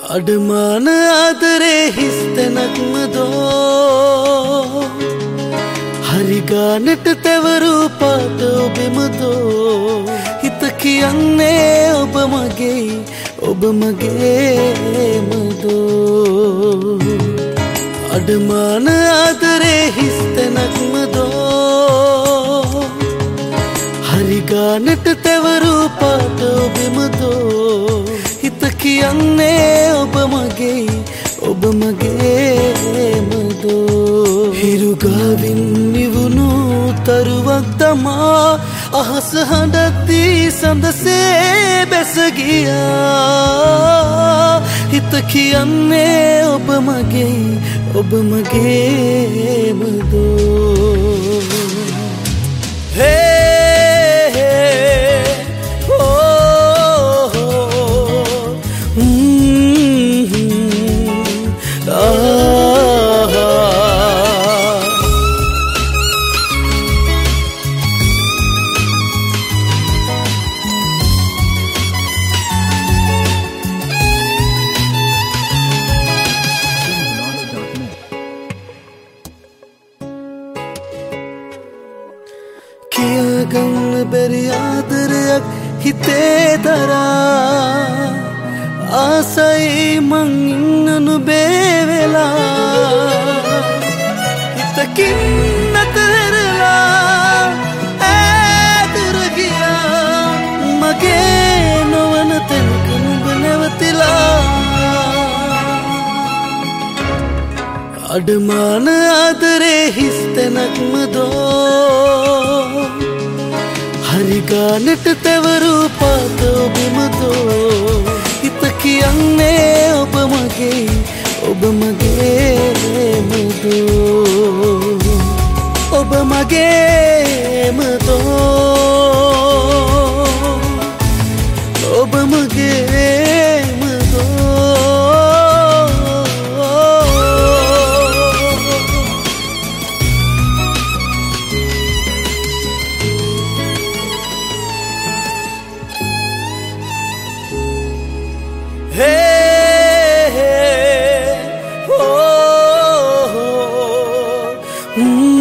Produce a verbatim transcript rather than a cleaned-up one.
අඩමාන ආදරේ හිස්තැනක්ම දෝ හරි ගානට තැවරූ පාට ඔබෙම දෝ හිත කියන්නේ ඔබ මගේ ඔබ මගේම දෝ අඩමාන ආදරේ හිස්තැනක්ම දෝ හරි ගානට තැවරූ පාට ඔබෙම දෝ හිත කියන්නේ ඔබ මගේ ඔබ මගේම දෝ හිරු ගාවින් නිවුණු තරුවක් තමා අහස හඬද්දී සඳසේ බැස ගියා හිත කියන්නේ ඔබ මගේ ඔබ මගේම දෝ ගන්න බැරි ආදරයක් හිතේ දරා ආසයි මං ඉන්නු බේවෙලා හිතකින් නැතරලා ඈතට ගියා මගේ නොවන තැනක නුඹ නැවතිලා අඩමාන ආදරේ හිස්තැනක්ම දෝ හරි ගානට තැවරූ පාට ඔබෙම දෝ හිත කියන්නේ ඔබ මගේ ඔබ මගේම දෝ ඔබ මගේම දෝ ඔබ මගේම Hey, hey, oh, oh, oh. Mm.